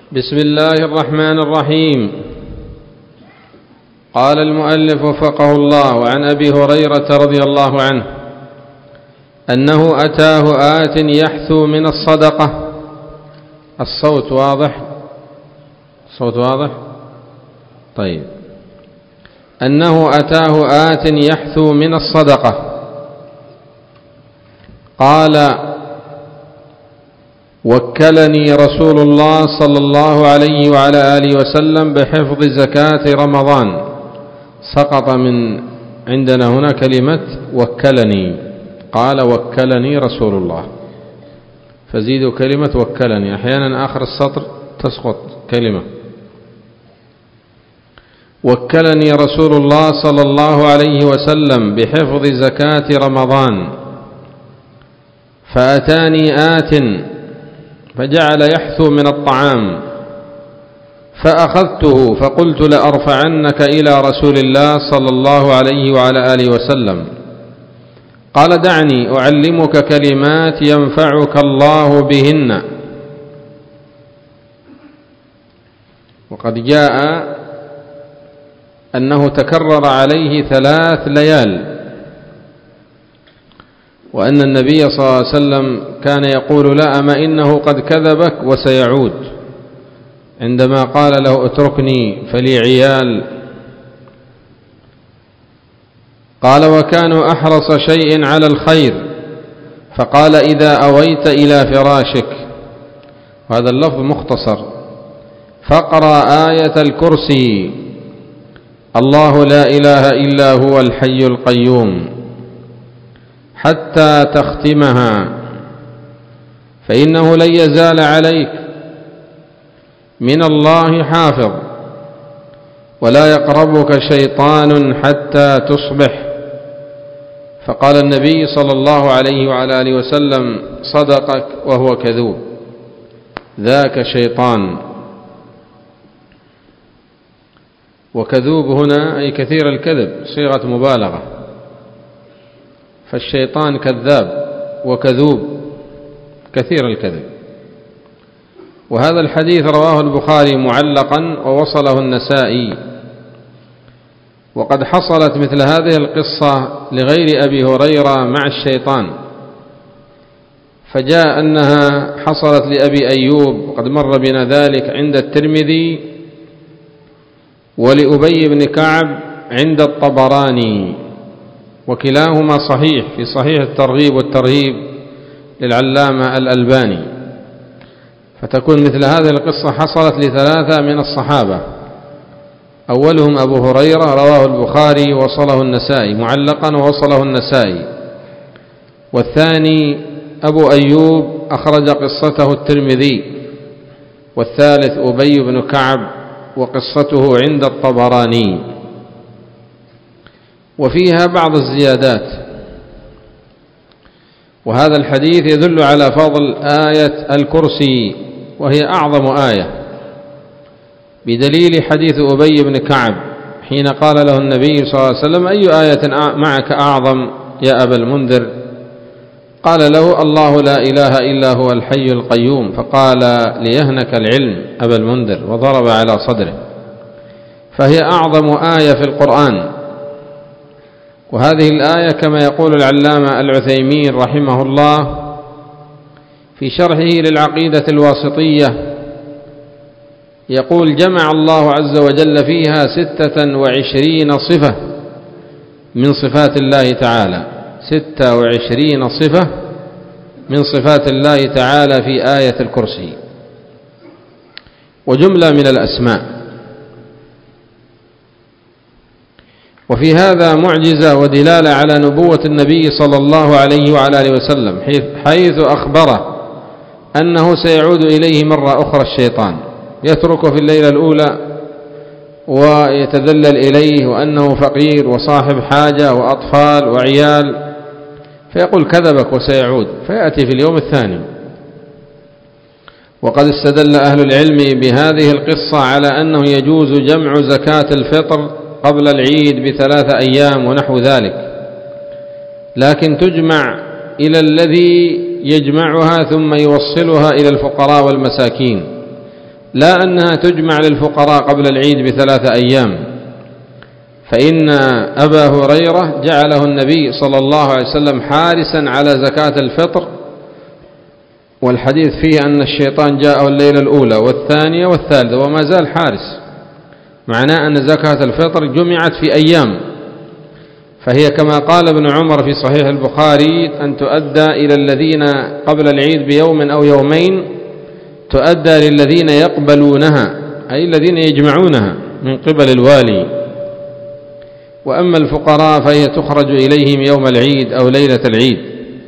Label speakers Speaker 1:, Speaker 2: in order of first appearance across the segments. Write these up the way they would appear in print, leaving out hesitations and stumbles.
Speaker 1: بسم الله الرحمن الرحيم. قال المؤلف وفقه الله: عن أبي هريرة رضي الله عنه أنه أتاه آت يحثو من الصدقة. الصوت واضح؟ الصوت واضح؟ طيب. أنه أتاه آت يحثو من الصدقة قال: وكلني رسول الله صلى الله عليه وعلى آله وسلم بحفظ زكاة رمضان. سقط من عندنا هنا كلمة وكلني، قال وكلني رسول الله، فزيدوا كلمة وكلني، أحيانا آخر السطر تسقط كلمة. وكلني رسول الله صلى الله عليه وسلم بحفظ زكاة رمضان، فأتاني آت فجعل يحثو من الطعام، فأخذته فقلت لأرفعنك إلى رسول الله صلى الله عليه وعلى آله وسلم. قال: دعني أعلمك كلمات ينفعك الله بهن. وقد جاء أنه تكرر عليه 3 ليال، وأن النبي صلى الله عليه وسلم كان يقول: لا، أما إنه قد كذبك وسيعود، عندما قال له: اتركني فلي عيال. قال: وكانوا أحرص شيء على الخير، فقال: إذا أويت إلى فراشك، وهذا اللفظ مختصر، فاقرأ آية الكرسي: الله لا إله إلا هو الحي القيوم، حتى تختمها، فإنه لن يزال عليك من الله حافظ، ولا يقربك شيطان حتى تصبح. فقال النبي صلى الله عليه وعلى آله وسلم: صدقك وهو كذوب، ذاك شيطان. وكذوب هنا أي كثير الكذب، صيغة مبالغة، فالشيطان كذاب وكذوب كثير الكذب. وهذا الحديث رواه البخاري معلقا ووصله النسائي. وقد حصلت مثل هذه القصة لغير أبي هريرة مع الشيطان، فجاء أنها حصلت لأبي أيوب، وقد مر بنا ذلك عند الترمذي، ولأبي بن كعب عند الطبراني، وكلاهما صحيح في صحيح الترغيب والترهيب للعلامة الألباني. فتكون مثل هذه القصة حصلت ل3 من الصحابة، أولهم أبو هريرة رواه البخاري ووصله النسائي معلقا ووصله النسائي، والثاني أبو أيوب أخرج قصته الترمذي، والثالث أبي بن كعب وقصته عند الطبراني، وفيها بعض الزيادات. وهذا الحديث يدل على فضل آية الكرسي، وهي أعظم آية، بدليل حديث أبي بن كعب حين قال له النبي صلى الله عليه وسلم: أي آية معك أعظم يا أبا المنذر؟ قال له: الله لا إله إلا هو الحي القيوم. فقال: ليهنك العلم أبا المنذر، وضرب على صدره. فهي أعظم آية في القرآن. وهذه الآية كما يقول العلامة العثيمين رحمه الله في شرحه للعقيدة الواسطية، يقول: جمع الله عز وجل فيها 26 صفة من صفات الله تعالى، 26 صفة من صفات الله تعالى في آية الكرسي، وجملة من الأسماء. وفي هذا معجزة ودلالة على نبوة النبي صلى الله عليه وعلى آله وسلم، حيث أخبره أنه سيعود إليه مرة أخرى الشيطان، يتركه في الليلة الأولى ويتذلل إليه، وأنه فقير وصاحب حاجة وأطفال وعيال، فيقول: كذبك وسيعود، فيأتي في اليوم الثاني. وقد استدل أهل العلم بهذه القصة على أنه يجوز جمع زكاة الفطر قبل العيد ب3 أيام ونحو ذلك، لكن تجمع إلى الذي يجمعها ثم يوصلها إلى الفقراء والمساكين، لا أنها تجمع للفقراء قبل العيد ب3 أيام، فإن أبا هريرة جعله النبي صلى الله عليه وسلم حارسا على زكاة الفطر، والحديث فيه أن الشيطان جاءه الليلة الأولى والثانية والثالثة وما زال حارس، معناه أن زكاة الفطر جمعت في أيام، فهي كما قال ابن عمر في صحيح البخاري أن تؤدى إلى الذين قبل العيد بيوم أو يومين، تؤدى للذين يقبلونها أي الذين يجمعونها من قبل الوالي، وأما الفقراء فهي تخرج إليهم يوم العيد أو ليلة العيد.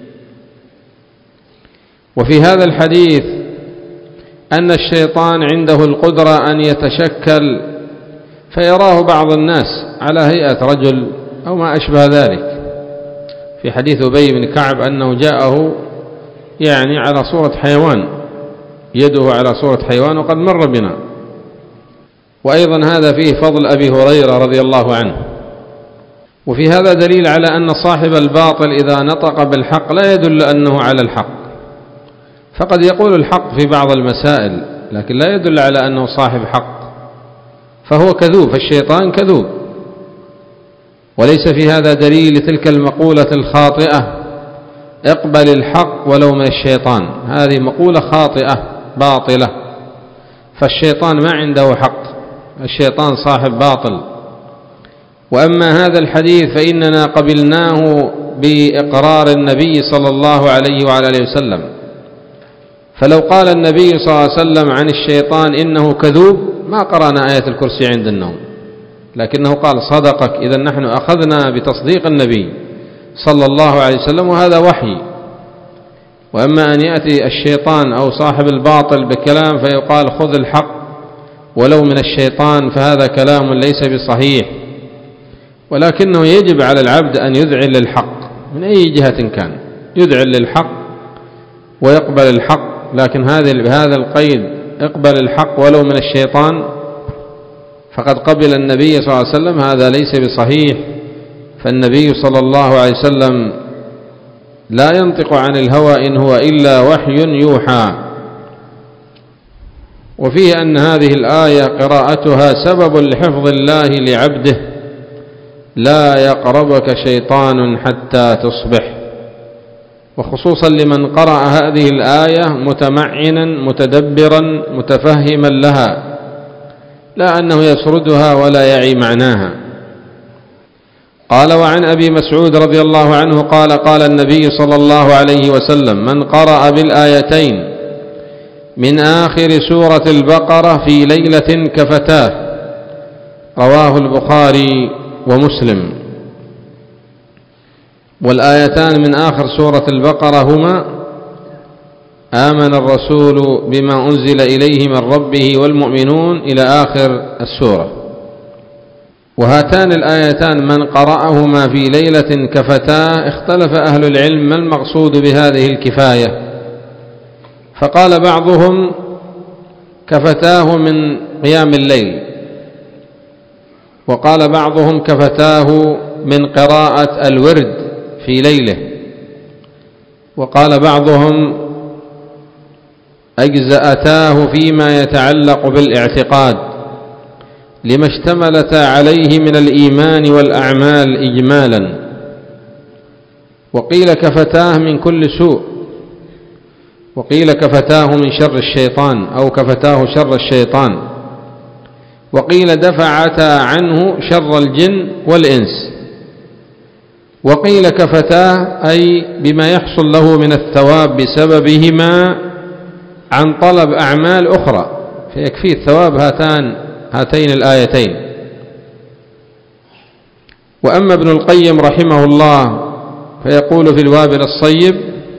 Speaker 1: وفي هذا الحديث أن الشيطان عنده القدرة أن يتشكل فيراه بعض الناس على هيئة رجل أو ما أشبه ذلك، في حديث أبي بن كعب أنه جاءه يعني على صورة حيوان، يده على صورة حيوان، وقد مر بنا. وأيضا هذا فيه فضل أبي هريرة رضي الله عنه. وفي هذا دليل على أن صاحب الباطل إذا نطق بالحق لا يدل أنه على الحق، فقد يقول الحق في بعض المسائل لكن لا يدل على أنه صاحب حق، فهو كذوب، فالشيطان كذوب. وليس في هذا دليل لتلك المقولة الخاطئة اقبل الحق ولو من الشيطان، هذه مقولة خاطئة باطلة، فالشيطان ما عنده حق، الشيطان صاحب باطل. وأما هذا الحديث فإننا قبلناه بإقرار النبي صلى الله عليه وعلى آله وسلم، فلو قال النبي صلى الله عليه وسلم عن الشيطان إنه كذوب ما قرأنا آية الكرسي عند النوم، لكنه قال صدقك، إذا نحن أخذنا بتصديق النبي صلى الله عليه وسلم، وهذا وحي. وأما أن يأتي الشيطان أو صاحب الباطل بكلام فيقال خذ الحق ولو من الشيطان، فهذا كلام ليس بصحيح، ولكنه يجب على العبد أن يذعن للحق من أي جهة كان، يذعن للحق ويقبل الحق، لكن بهذا القيد اقبل الحق ولو من الشيطان فقد قبل النبي صلى الله عليه وسلم، هذا ليس بصحيح. فالنبي صلى الله عليه وسلم لا ينطق عن الهوى إن هو إلا وحي يوحى. وفيه أن هذه الآية قراءتها سبب لحفظ الله لعبده، لا يقربك شيطان حتى تصبح، وخصوصا لمن قرأ هذه الآية متمعنا متدبرا متفهما لها، لا أنه يسردها ولا يعي معناها. قال وعن أبي مسعود رضي الله عنه قال قال النبي صلى الله عليه وسلم من قرأ بالآيتين من آخر سورة البقرة في ليلة كفتاه، رواه البخاري ومسلم. والآيتان من آخر سورة البقرة هما آمن الرسول بما أنزل إليه من ربه والمؤمنون إلى آخر السورة. وهاتان الآيتان من قرأهما في ليلة كفتاه، اختلف أهل العلم ما المقصود بهذه الكفاية، فقال بعضهم كفتاه من قيام الليل، وقال بعضهم كفتاه من قراءة الورد في ليله، وقال بعضهم أجزأتاه فيما يتعلق بالاعتقاد لما اشتملت عليه من الإيمان والأعمال إجمالا، وقيل كفتاه من كل سوء، وقيل كفتاه من شر الشيطان أو كفتاه شر الشيطان، وقيل دفعتا عنه شر الجن والإنس، وقيل كفتاه أي بما يحصل له من الثواب بسببهما عن طلب أعمال أخرى، فيكفي الثواب هاتين الآيتين. وأما ابن القيم رحمه الله فيقول في الوابل الصيب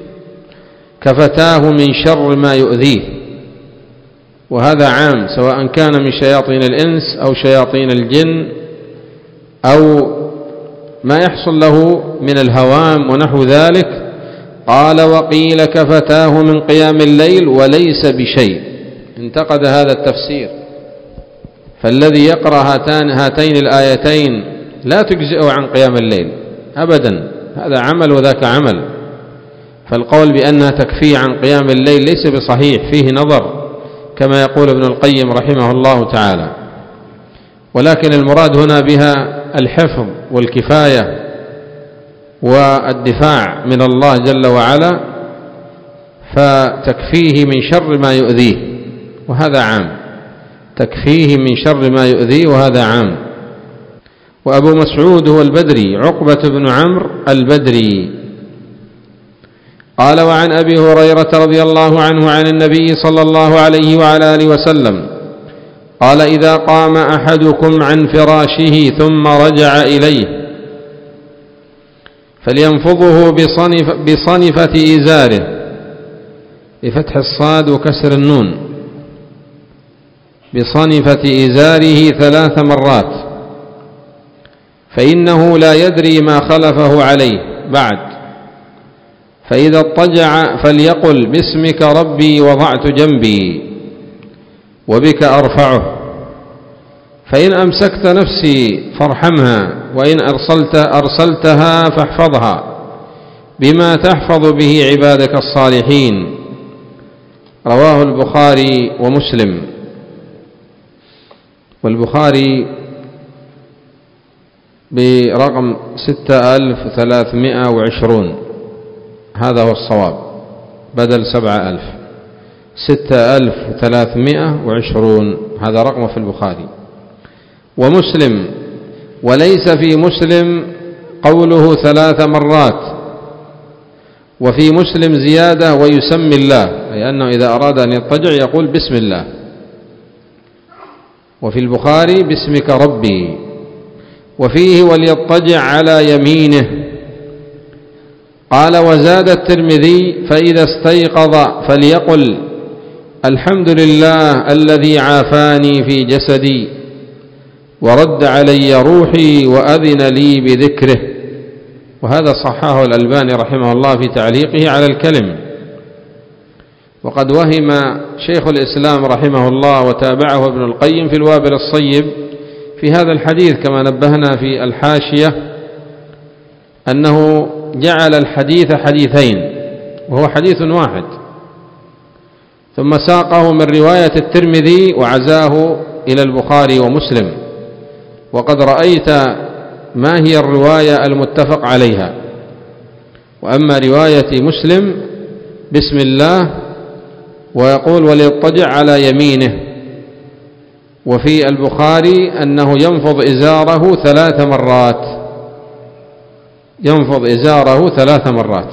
Speaker 1: كفتاه من شر ما يؤذيه، وهذا عام سواء كان من شياطين الإنس أو شياطين الجن أو ما يحصل له من الهوام ونحو ذلك. قال وقيل كفتاه من قيام الليل وليس بشيء، انتقد هذا التفسير، فالذي يقرأ هاتين الآيتين لا تجزئه عن قيام الليل أبدا، هذا عمل وذاك عمل، فالقول بأنها تكفي عن قيام الليل ليس بصحيح، فيه نظر، كما يقول ابن القيم رحمه الله تعالى. ولكن المراد هنا بها الحفظ والكفاية والدفاع من الله جل وعلا، فتكفيه من شر ما يؤذيه، وهذا عام، تكفيه من شر ما يؤذيه وهذا عام. وأبو مسعود هو البدري، عقبة بن عمرو البدري. قال: وعن أبي هريرة رضي الله عنه عن النبي صلى الله عليه وعلى آله وسلم قال: إذا قام أحدكم عن فراشه ثم رجع إليه فلينفضه بصنفة إزاره، بفتح الصاد وكسر النون، بصنفة إزاره 3 مرات، فإنه لا يدري ما خلفه عليه بعد. فإذا اضطجع فليقل: باسمك ربي وضعت جنبي وبك أرفعه. فإن أمسكت نفسي فارحمها، وإن أرسلتها فاحفظها بما تحفظ به عبادك الصالحين. رواه البخاري ومسلم. والبخاري برقم 6320، هذا هو الصواب، بدل 7000، 6320 هذا رقم في البخاري. ومسلم: وليس في مسلم قوله 3 مرات، وفي مسلم زيادة: ويسمي الله، أي أنه إذا أراد أن يضطجع يقول بسم الله. وفي البخاري: باسمك ربي. وفيه: وليضطجع على يمينه. قال: وزاد الترمذي: فإذا استيقظ فليقل: الحمد لله الذي عافاني في جسدي ورد علي روحي وأذن لي بذكره. وهذا صححه الألباني رحمه الله في تعليقه على الكلم. وقد وهم شيخ الإسلام رحمه الله وتابعه ابن القيم في الوابل الصيب في هذا الحديث، كما نبهنا في الحاشية أنه جعل الحديث حديثين وهو حديث واحد، ثم ساقه من رواية الترمذي وعزاه إلى البخاري ومسلم. وقد رأيت ما هي الرواية المتفق عليها. وأما رواية مسلم: بسم الله، ويقول: وليضطجع على يمينه. وفي البخاري أنه ينفض إزاره 3 مرات، ينفض إزاره 3 مرات.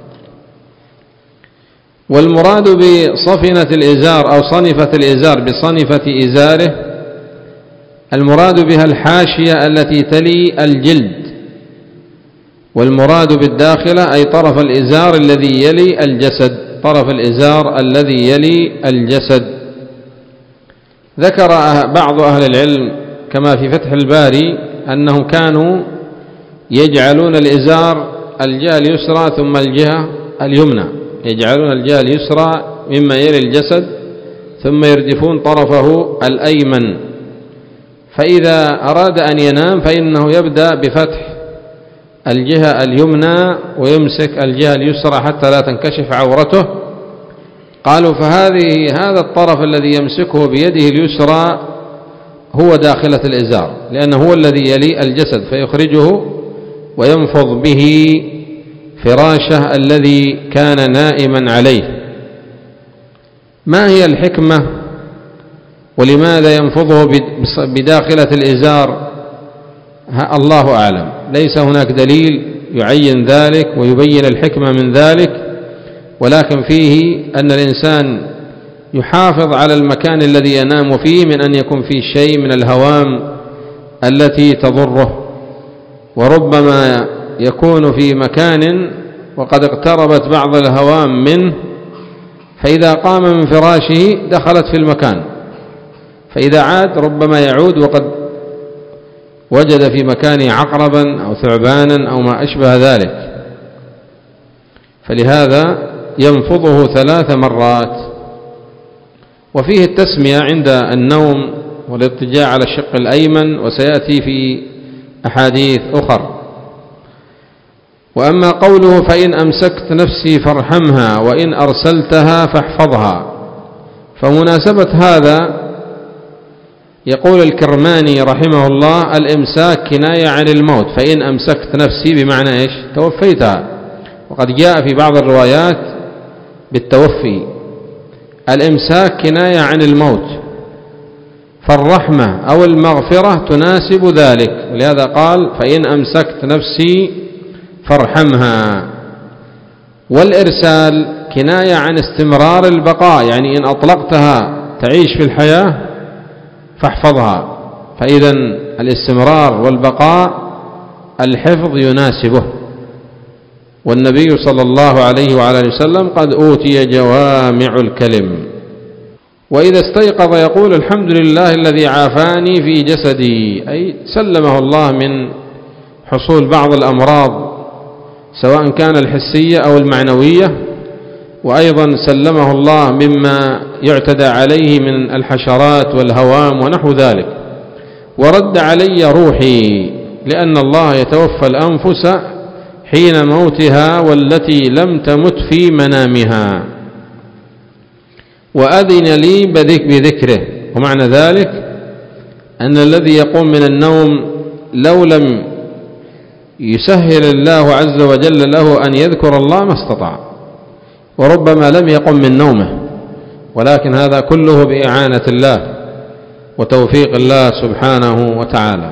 Speaker 1: والمراد بصفنة الإزار أو صنفة الإزار بصنفة إزاره، المراد بها الحاشية التي تلي الجلد، والمراد بالداخلة أي طرف الإزار الذي يلي الجسد، طرف الإزار الذي يلي الجسد. ذكر بعض أهل العلم كما في فتح الباري أنهم كانوا يجعلون الإزار الجهة اليسرى ثم الجهة اليمنى، يجعلون الجهة اليسرى مما يلي الجسد ثم يردفون طرفه الأيمن، فإذا أراد أن ينام فإنه يبدأ بفتح الجهة اليمنى ويمسك الجهة اليسرى حتى لا تنكشف عورته. قالوا هذا الطرف الذي يمسكه بيده اليسرى هو داخلة الإزار، لأنه هو الذي يلي الجسد، فيخرجه وينفض به فراشه الذي كان نائما عليه. ما هي الحكمة ولماذا ينفضه بداخلة الإزار؟ الله أعلم، ليس هناك دليل يعين ذلك ويبين الحكمة من ذلك، ولكن فيه أن الإنسان يحافظ على المكان الذي ينام فيه من أن يكون فيه شيء من الهوام التي تضره، وربما يكون في مكان وقد اقتربت بعض الهوام منه، فإذا قام من فراشه دخلت في المكان، فإذا عاد ربما يعود وقد وجد في مكانه عقربا أو ثعبانا أو ما أشبه ذلك، فلهذا ينفضه 3 مرات. وفيه التسمية عند النوم والاضطجاع على الشق الأيمن، وسيأتي في أحاديث أخر. وأما قوله: فإن أمسكت نفسي فارحمها وإن أرسلتها فاحفظها، فمناسبة هذا يقول الكرماني رحمه الله: الإمساك كناية عن الموت، فإن أمسكت نفسي بمعنى إيش؟ توفيتها. وقد جاء في بعض الروايات بالتوفي. الإمساك كناية عن الموت، فالرحمة أو المغفرة تناسب ذلك، ولهذا قال: فإن أمسكت نفسي فارحمها. والإرسال كناية عن استمرار البقاء، يعني إن أطلقتها تعيش في الحياة فاحفظها. فإذا الاستمرار والبقاء الحفظ يناسبه. والنبي صلى الله عليه وعلى آله وسلم قد أوتي جوامع الكلم. وإذا استيقظ يقول: الحمد لله الذي عافاني في جسدي، أي سلمه الله من حصول بعض الأمراض سواء كان الحسية أو المعنوية، وأيضا سلمه الله مما يعتدى عليه من الحشرات والهوام ونحو ذلك، ورد علي روحي، لأن الله يتوفى الأنفس حين موتها والتي لم تمت في منامها، وأذن لي بذكره. ومعنى ذلك أن الذي يقوم من النوم لو لم يسهل الله عز وجل له أن يذكر الله ما استطاع، وربما لم يقم من نومه، ولكن هذا كله بإعانة الله وتوفيق الله سبحانه وتعالى.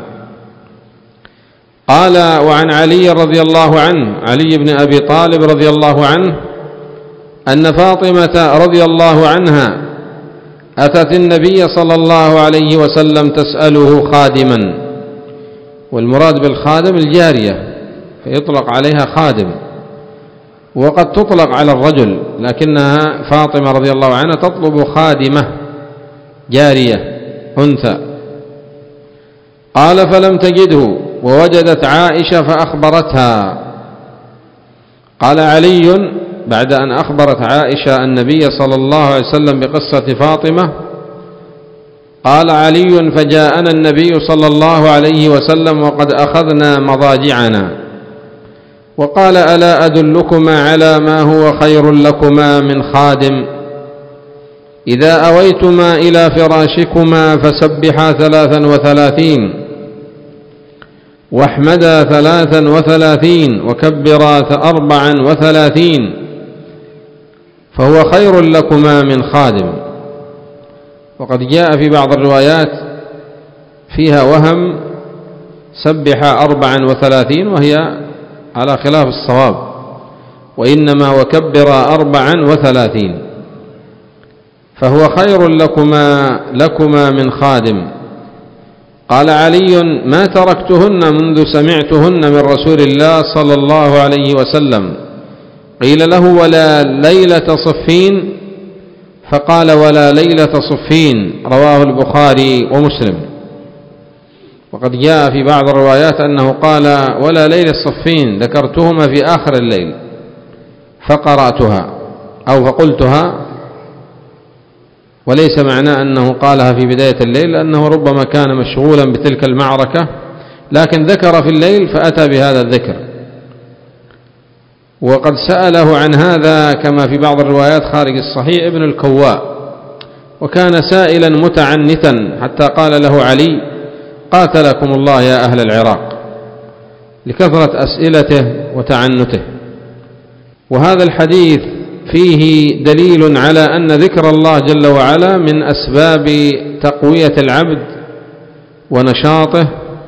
Speaker 1: قال: وعن علي رضي الله عنه، علي بن أبي طالب رضي الله عنه، أن فاطمة رضي الله عنها أتت النبي صلى الله عليه وسلم تسأله خادما، والمراد بالخادم الجارية، فيطلق عليها خادم، وقد تطلق على الرجل، لكنها فاطمة رضي الله عنها تطلب خادمة جارية أنثى. قال: فلم تجده، ووجدت عائشة فأخبرتها. قال علي بعد أن أخبرت عائشة النبي صلى الله عليه وسلم بقصة فاطمة، قال علي: فجاءنا النبي صلى الله عليه وسلم وقد أخذنا مضاجعنا، وقال: ألا أدلكما على ما هو خير لكما من خادم؟ إذا أويتما إلى فراشكما فسبحا 33 واحمدا 33 وكبرا 34، فهو خير لكما من خادم. وقد جاء في بعض الروايات فيها وهم سبح 34، وهي على خلاف الصواب، وإنما وكبر 34، فهو خير لكما من خادم. قال علي: ما تركتهن منذ سمعتهن من رسول الله صلى الله عليه وسلم. قيل له: ولا ليلة صفين؟ فقال: ولا ليلة صفين، رواه البخاري ومسلم. وقد جاء في بعض الروايات أنه قال: ولا ليلة صفين، ذكرتهما في آخر الليل فقرأتها أو فقلتها، وليس معناه أنه قالها في بداية الليل، لأنه ربما كان مشغولا بتلك المعركة، لكن ذكر في الليل فأتى بهذا الذكر. وقد سأله عن هذا كما في بعض الروايات خارج الصحيح ابن الكواء، وكان سائلا متعنتا حتى قال له علي: قاتلكم الله يا أهل العراق، لكثرة أسئلته وتعنته. وهذا الحديث فيه دليل على أن ذكر الله جل وعلا من أسباب تقوية العبد ونشاطه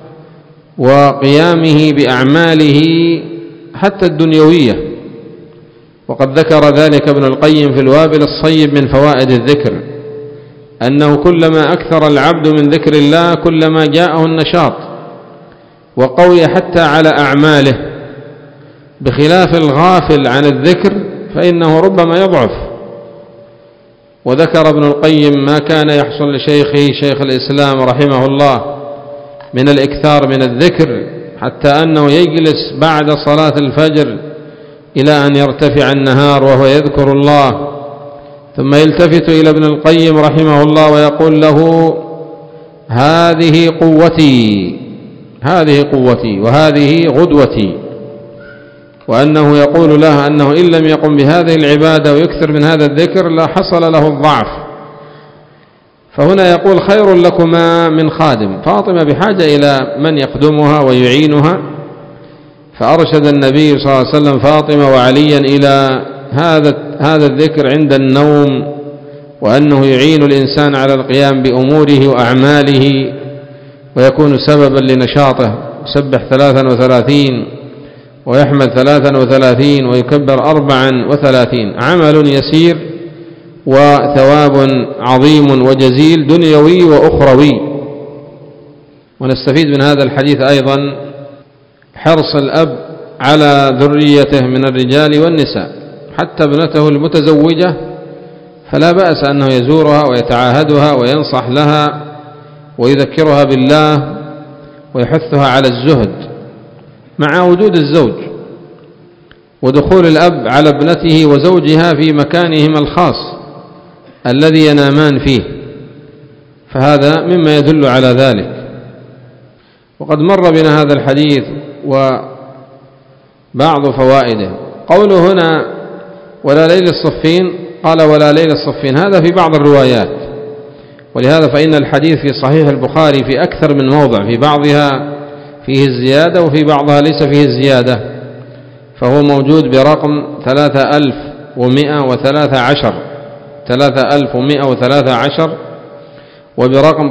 Speaker 1: وقيامه بأعماله حتى الدنيوية. وقد ذكر ذلك ابن القيم في الوابل الصيب من فوائد الذكر، أنه كلما أكثر العبد من ذكر الله كلما جاءه النشاط وقوي حتى على أعماله، بخلاف الغافل عن الذكر فإنه ربما يضعف. وذكر ابن القيم ما كان يحصل لشيخه شيخ الإسلام رحمه الله من الإكثار من الذكر، حتى أنه يجلس بعد صلاة الفجر إلى أن يرتفع النهار وهو يذكر الله، ثم يلتفت إلى ابن القيم رحمه الله ويقول له: هذه قوتي وهذه غدوتي. وأنه يقول له أنه إن لم يقم بهذه العبادة ويكثر من هذا الذكر لا حصل له الضعف فهنا يقول خير لكما من خادم. فاطمة بحاجة إلى من يخدمها ويعينها، فأرشد النبي صلى الله عليه وسلم فاطمة وعليا إلى هذا الذكر عند النوم، وأنه يعين الإنسان على القيام بأموره وأعماله ويكون سببا لنشاطه. يسبح 33 ويحمد 33 ويكبر 34، عمل يسير وثواب عظيم وجزيل دنيوي وأخروي. ونستفيد من هذا الحديث أيضا حرص الأب على ذريته من الرجال والنساء، حتى ابنته المتزوجة فلا بأس أنه يزورها ويتعاهدها وينصح لها ويذكرها بالله ويحثها على الزهد مع وجود الزوج، ودخول الأب على ابنته وزوجها في مكانهما الخاص الذي ينامان فيه، فهذا مما يدل على ذلك. وقد مر بنا هذا الحديث وبعض فوائده. قوله هنا ولا ليل الصفين، قال ولا ليل الصفين، هذا في بعض الروايات، ولهذا فإن الحديث في صحيح البخاري في أكثر من موضع، في بعضها فيه الزيادة وفي بعضها ليس فيه الزيادة، فهو موجود برقم 3113 وبرقم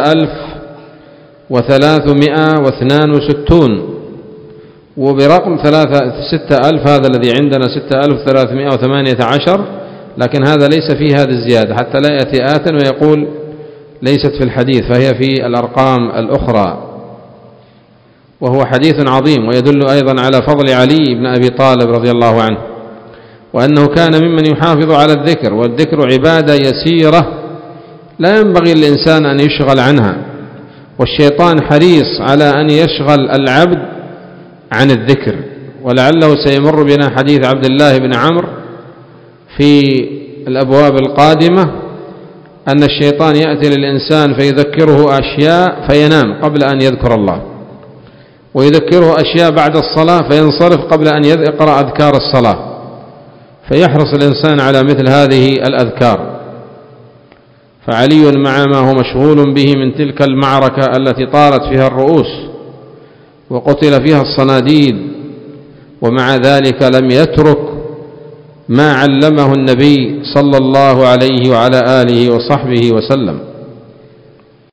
Speaker 1: 5362 وبرقم 6000، هذا الذي عندنا 6318، لكن هذا ليس فيه هذه الزيادة، حتى لا يأتي آت ويقول ليست في الحديث، فهي في الأرقام الأخرى. وهو حديث عظيم، ويدل أيضا على فضل علي بن أبي طالب رضي الله عنه، وأنه كان ممن يحافظ على الذكر، والذكر عبادة يسيرة لا ينبغي للإنسان أن يشغل عنها، والشيطان حريص على أن يشغل العبد عن الذكر. ولعله سيمر بنا حديث عبد الله بن عمرو في الأبواب القادمة أن الشيطان يأتي للإنسان فيذكره أشياء فينام قبل أن يذكر الله، ويذكره أشياء بعد الصلاة فينصرف قبل أن يقرأ أذكار الصلاة، فيحرص الإنسان على مثل هذه الأذكار. فعلي مع ما هو مشغول به من تلك المعركة التي طارت فيها الرؤوس وقتل فيها الصناديد، ومع ذلك لم يترك ما علمه النبي صلى الله عليه وعلى آله وصحبه وسلم.